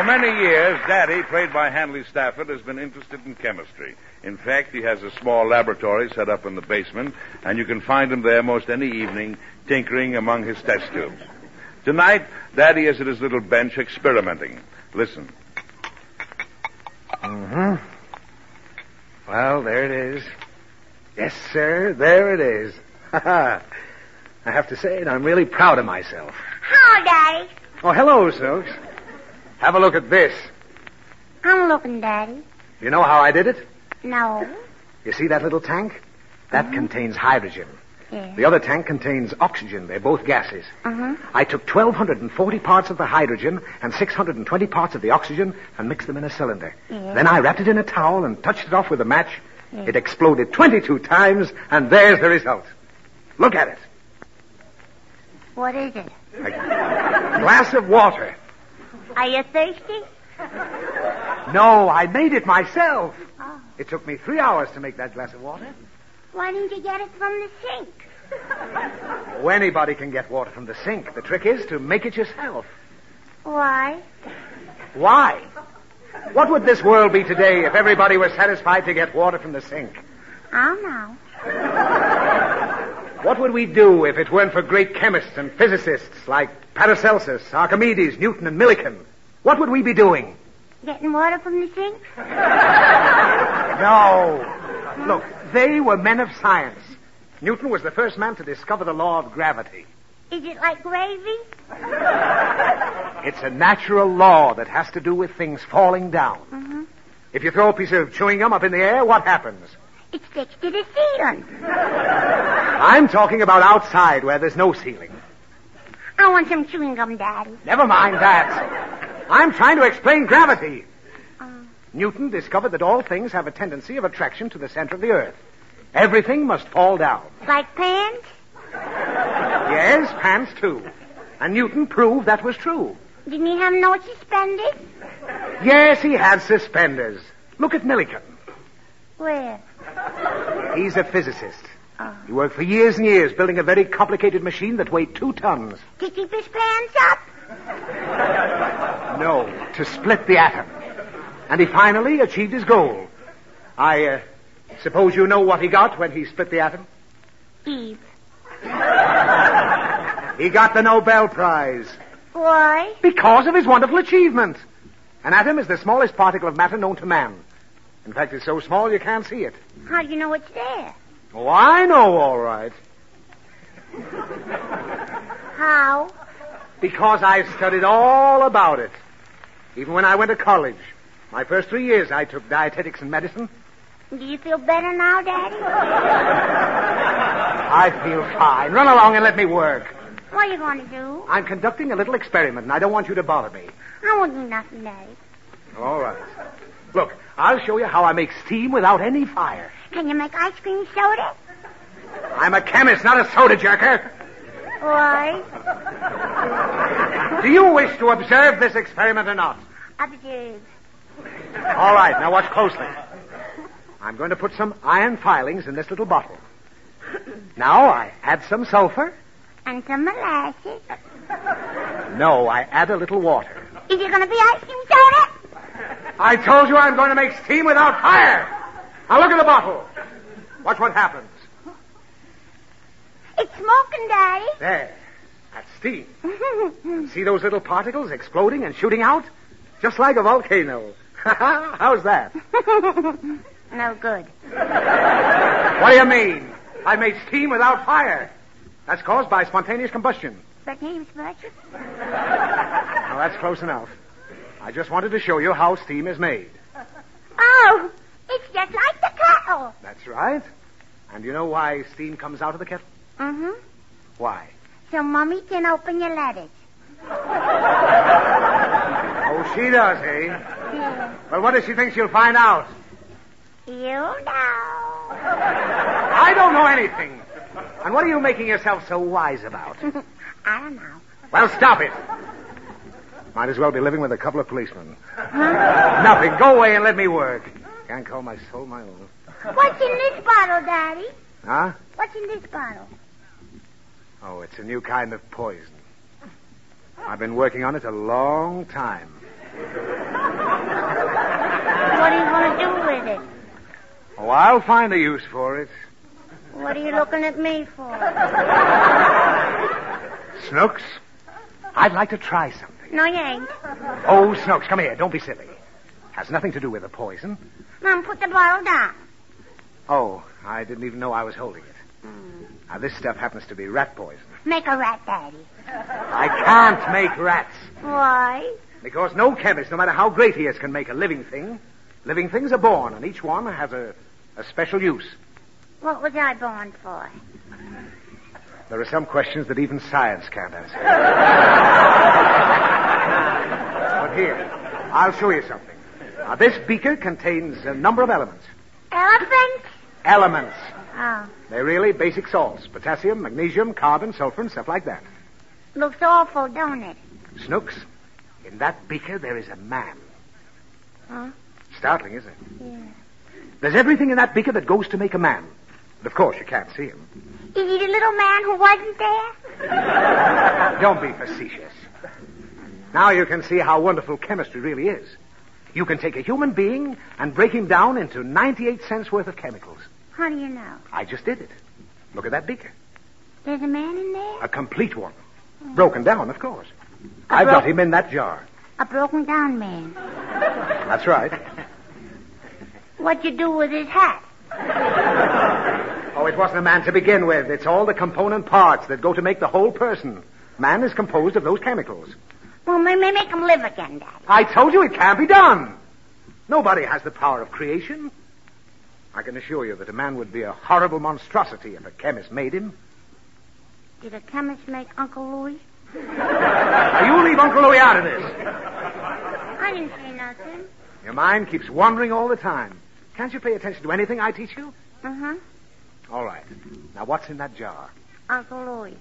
many years, Daddy, played by Hanley Stafford, has been interested in chemistry. In fact, he has a small laboratory set up in the basement, and you can find him there most any evening tinkering among his test tubes. Tonight, Daddy is at his little bench experimenting. Listen. Mm-hmm. Well, there it is. Yes, sir, there it is. I have to say it, I'm really proud of myself. Hello, Daddy. Oh, hello, Silks. Have a look at this. I'm looking, Daddy. You know how I did it? No. You see that little tank? That contains hydrogen. Yeah. The other tank contains oxygen. They're both gases. I took 1,240 parts of the hydrogen and 620 parts of the oxygen and mixed them in a cylinder. Yeah. Then I wrapped it in a towel and touched it off with a match. Yeah. It exploded 22 times, and there's the result. Look at it. What is it? A glass of water. Are you thirsty? No, I made it myself. Oh. It took me 3 hours to make that glass of water. Why didn't you get it from the sink? Oh, anybody can get water from the sink. The trick is to make it yourself. Why? Why? What would this world be today if everybody were satisfied to get water from the sink? I don't know. What would we do if it weren't for great chemists and physicists like Paracelsus, Archimedes, Newton, and Millikan? What would we be doing? Getting water from the sink? No. Look, they were men of science. Newton was the first man to discover the law of gravity. Is it like gravy? It's a natural law that has to do with things falling down. If you throw a piece of chewing gum up in the air, what happens? It sticks to the ceiling. I'm talking about outside where there's no ceiling. I want some chewing gum, Daddy. Never mind that. I'm trying to explain gravity. Newton discovered that all things have a tendency of attraction to the center of the earth. Everything must fall down. Like pants? Yes, pants too. And Newton proved that was true. Didn't he have no suspenders? Yes, he had suspenders. Look at Millikan. Where? He's a physicist. He worked for years and years building a very complicated machine that weighed 2 tons. To keep his pants up? No, to split the atom. And he finally achieved his goal. I suppose you know what he got when he split the atom? Eve. He got the Nobel Prize. Why? Because of his wonderful achievement. An atom is the smallest particle of matter known to man. In fact, it's so small you can't see it. How do you know it's there? Oh, I know all right. How? Because I've studied all about it. Even when I went to college. My first 3 years, I took dietetics and medicine. Do you feel better now, Daddy? I feel fine. Run along and let me work. What are you going to do? I'm conducting a little experiment, and I don't want you to bother me. I won't do nothing, Daddy. All right. Look, I'll show you how I make steam without any fire. Can you make ice cream soda? I'm a chemist, not a soda jerker. Why? Do you wish to observe this experiment or not? Observe. All right, now watch closely. I'm going to put some iron filings in this little bottle. Now I add some sulfur. And some molasses. No, I add a little water. Is it going to be ice cream soda? I told you I'm going to make steam without fire. Now look at the bottle. Watch what happens. It's smoking, Daddy. There. That's steam. See those little particles exploding and shooting out? Just like a volcano. How's that? No good. What do you mean? I made steam without fire. That's caused by spontaneous combustion. Spontaneous combustion? Now, that's close enough. I just wanted to show you how steam is made. Oh, it's just like the kettle. That's right. And you know why steam comes out of the kettle? Mm-hmm. Why? So Mommy can open your letters. Oh, she does, eh? Yeah. Well, what does she think she'll find out? You know. I don't know anything. And what are you making yourself so wise about? I don't know. Well, stop it. Might as well be living with a couple of policemen. Nothing. Go away and let me work. Can't call my soul my own. What's in this bottle, Daddy? Huh? What's in this bottle? Oh, it's a new kind of poison. I've been working on it a long time. What are you going to do with it? Oh, I'll find a use for it. What are you looking at me for? Snooks, I'd like to try something. No, you ain't. Oh, Snooks, come here. Don't be silly. Has nothing to do with the poison. Mom, put the bottle down. Oh, I didn't even know I was holding it. Now, this stuff happens to be rat poison. Make a rat, Daddy. I can't make rats. Why? Because no chemist, no matter how great he is, can make a living thing. Living things are born, and each one has a special use. What was I born for? There are some questions that even science can't answer. But here, I'll show you something. Now, this beaker contains a number of elements. Elephant? Elements. Oh. They're really basic salts. Potassium, magnesium, carbon, sulfur, and stuff like that. Looks awful, don't it? Snooks, in that beaker there is a man. Huh? Startling, isn't it? Yeah. There's everything in that beaker that goes to make a man. But of course, you can't see him. Is he the little man who wasn't there? Don't be facetious. Now you can see how wonderful chemistry really is. You can take a human being and break him down into 98 cents worth of chemicals. How do you know? I just did it. Look at that beaker. There's a man in there? A complete one. Broken down, of course. I've got him in that jar. A broken down man. That's right. What'd you do with his hat? Oh, it wasn't a man to begin with. It's all the component parts that go to make the whole person. Man is composed of those chemicals. Well, maybe make him live again, Daddy. I told you it can't be done. Nobody has the power of creation. I can assure you that a man would be a horrible monstrosity if a chemist made him. Did a chemist make Uncle Louis? Now, you leave Uncle Louis out of this. I didn't say nothing. Your mind keeps wandering all the time. Can't you pay attention to anything I teach you? Uh-huh. All right. Now, what's in that jar? Uncle Louis.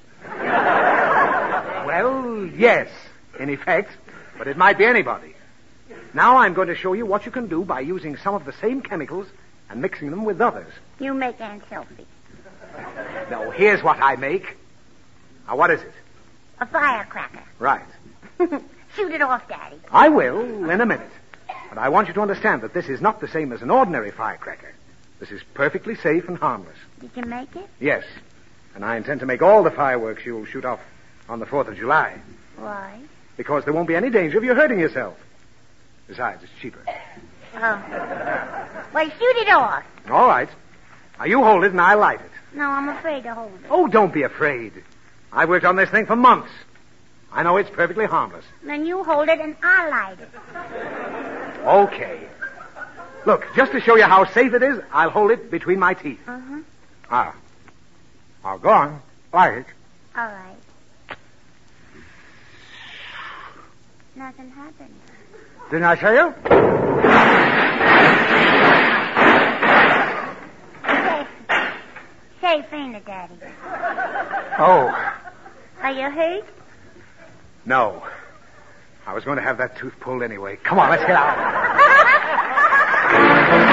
Well, yes, in effect, but it might be anybody. Now I'm going to show you what you can do by using some of the same chemicals and mixing them with others. You make Aunt Sophie. No, here's what I make. Now, what is it? A firecracker. Right. Shoot it off, Daddy. I will in a minute. But I want you to understand that this is not the same as an ordinary firecracker. This is perfectly safe and harmless. Did you make it? Yes. And I intend to make all the fireworks you'll shoot off on the 4th of July. Why? Because there won't be any danger of you hurting yourself. Besides, it's cheaper. Oh. Well, shoot it off. All right. Now, you hold it and I'll light it. No, I'm afraid to hold it. Oh, don't be afraid. I've worked on this thing for months. I know it's perfectly harmless. Then you hold it and I'll light it. Okay. Look, just to show you how safe it is, I'll hold it between my teeth. Uh-huh. Ah. Now, go on. Light it. All right. Nothing happened. Didn't I tell you? Safe, ain't it, Daddy? Oh. Are you hurt? No. I was going to have that tooth pulled anyway. Come on, let's get out.